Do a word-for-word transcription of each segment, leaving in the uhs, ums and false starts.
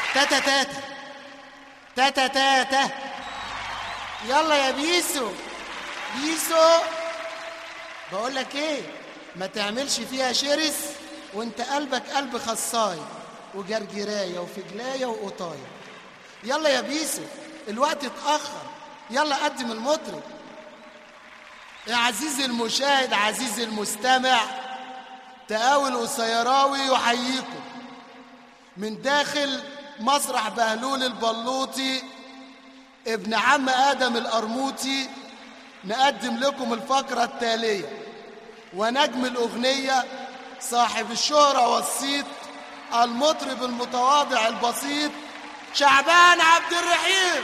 تاتا تاتا تاتا تاتا يلا يا بيسو بيسو، بقول لك ايه، ما تعملش فيها شرس وانت قلبك قلب خصاي وجرجرايه وفجلايه وقطايه. يلا يا بيسو الوقت اتاخر، يلا قدم المطرب. يا عزيزي المشاهد عزيزي المستمع، تقاوي القصيراوي يحييكم من داخل مسرح بهلول البلوطي ابن عم آدم القرموطي. نقدم لكم الفقرة التالية، ونجم الأغنية صاحب الشهرة والصيت المطرب المتواضع البسيط شعبان عبد الرحيم.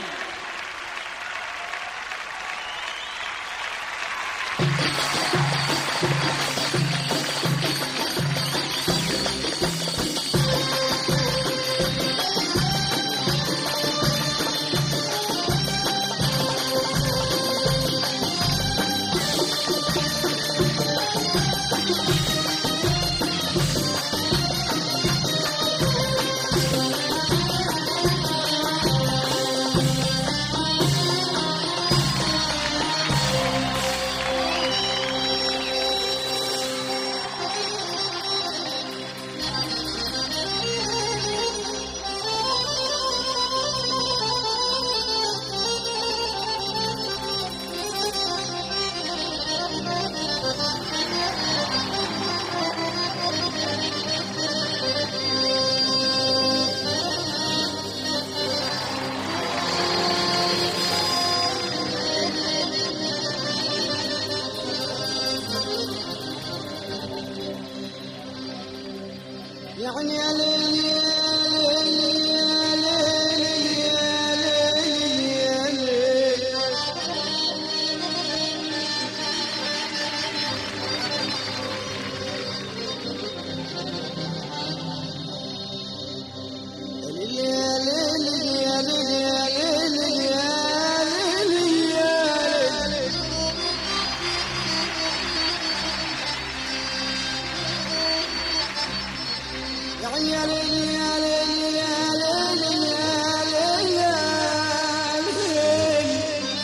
يعني يا ليل يا ليل يا ليل يا ليل يا ليل يعني يا ليل يا ليل يا ليل يا ليل يا ليل.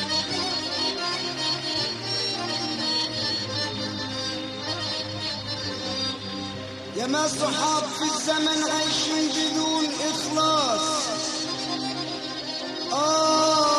يا ما صحاب في الزمن عايشين بدون إخلاص. آه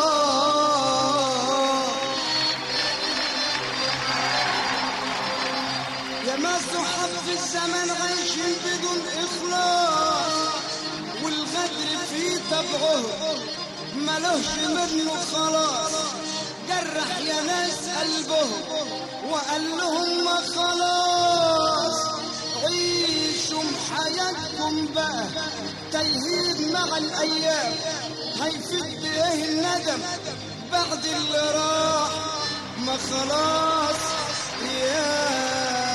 يا ما صحاب في الزمن عايشين بدون إخلاص، والغدر في طبعه ملوش منه خلاص. جرح يا ناس قلبهم وقال لهم ما خلاص، عيشوا حياتكم بقى تيهيد مع الأيام. هيفيد بإيه الندم بعد اللي راح؟ ما خلاص يا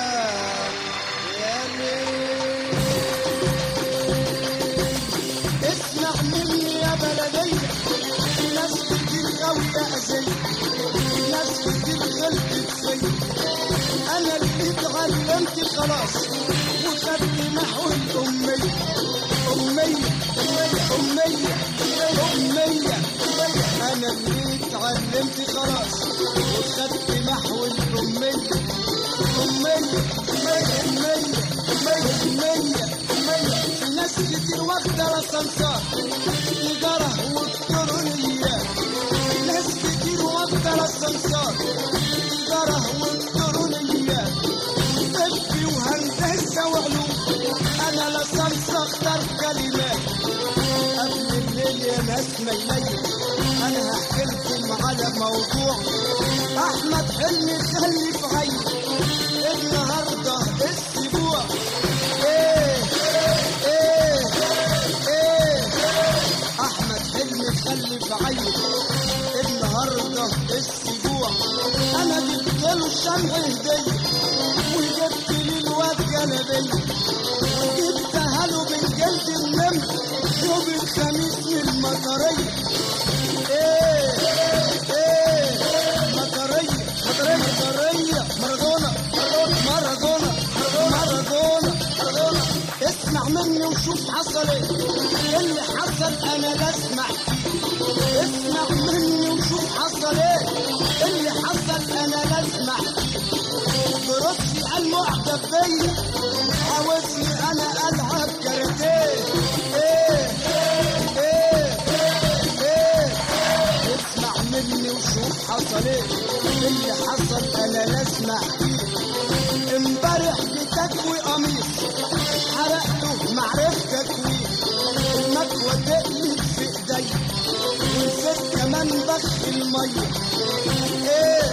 بلدية. في ناس كتير قوي أذية، في ناس كتير غلطت فيا. أنا اللي اتعلمت خلاص وخدت نحو الأمية. أمية أمية أمية أنا اللي اتعلمت خلاص وخدت نحو الأمية. أمية أمية أمية أمية في ناس كتير واخدة السمسار تجارة والكترونيات. ناس كتير واخدة السمسار تجارة والكترونيات. طب وهندسة وعلوم، أنا لا سمسة اختار كلمات. قبل الليل يا ناس ميلية أنا هحكي لكم على موضوع أحمد حلمي خلف عين النهارده السبوع. إيه إيه إيه أحمد حلمي خلف عين النهارده السبوع. أنا جبت له الشمع هدية وجبت لي الواد جلبية وجبتها له من جلد النمر يوم الخميس من المطرية. إيه إيه مطرية مطرية مطرية مارادونا مارادونا مارادونا مارادونا. اسمع مني وشوف حصل ايه. اللي حصل انا لا اسمع فيه، اسمع مني وشوف حصل ايه. اللي حصل انا لا اسمع برصي قال معجب بيا، عاوزني انا العب كاراتيه. ايه ايه ايه اسمع مني وشوف حصل ايه. اللي حصل انا لا اسمع فيه، امبارح بتكوي قميص حرقته معرفت تكويه، المكوى تقلب في ايدي ونسيت كمان بخ الميه. ايه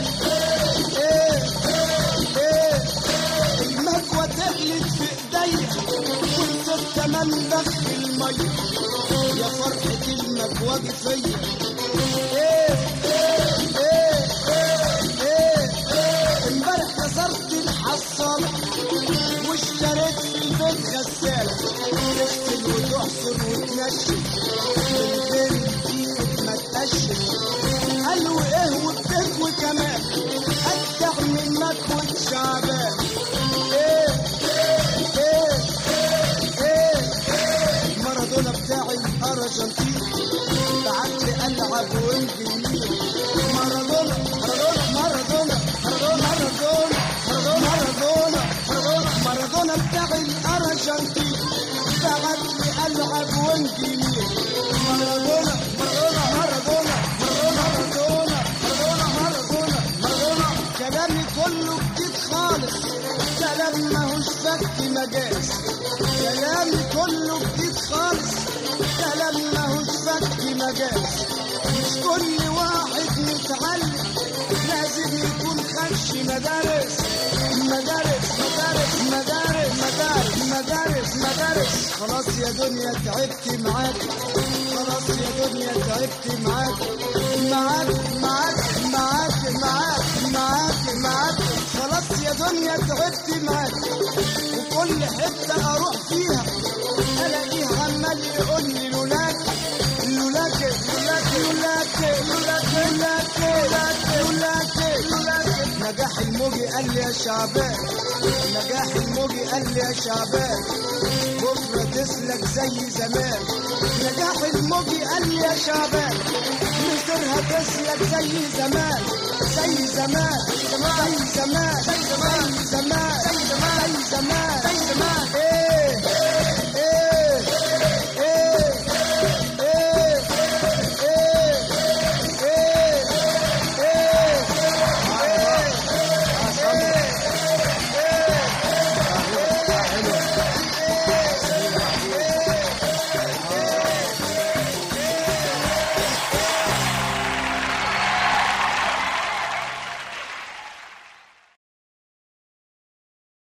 ايه ايه المكوى تقلب في ايدي ونسيت كمان بخ الميه، يا فرحة المكوى فيا. ايه ايه ايه ايه امبارح كسرت الحصالة واشتريت في البيت غسالة تغسل وتحصر وتنشف من غير ايدك ما تقشف. قالوا ايه وبتكوي كمان اجدع من مكوة شعبان. ايه ايه ايه ايه مارادونا بتاعي الارجنتين بعتلي العب وانجليزي. مارادونا مارادونا مارادونا مارادونا مارادونا مارادونا مارادونا مارادونا بتاعي الارجنتين بعتلي العب وانجليزي. مارادونا مارادونا مارادونا مارادونا مارادونا مارادونا مارادونا كلامي كله جديد خالص، كلام ماهوش فك مجاز. كلامي كله جديد خالص، كلام ماهوش فك مجاز. مش كل واحد متعلم لازم يكون خش مدارس مدارس مدارس مدارس مدارس مدارس مدارس. خلاص يا دنيا تعبت معاك، خلاص يا دنيا تعبت معاك معاك معاك معاك معاك معاك معاك. خلاص يا دنيا تعبت معاك، وكل حتة أروح فيها ألاقيه عمال يقول لي لولاك لولاك لولاك لولاك لولاك لولاك لولاك لولاك. نجاح الموجي قال لي يا شعبان، نجاح الموجي قال لي يا شعبان بكرة تسلك زي زمان. نجاح الموجي قال لي يا شعبان مصيرها تسلك زي زمان زي زمان زي زمان زي زمان زي زمان زي زمان زي زمان.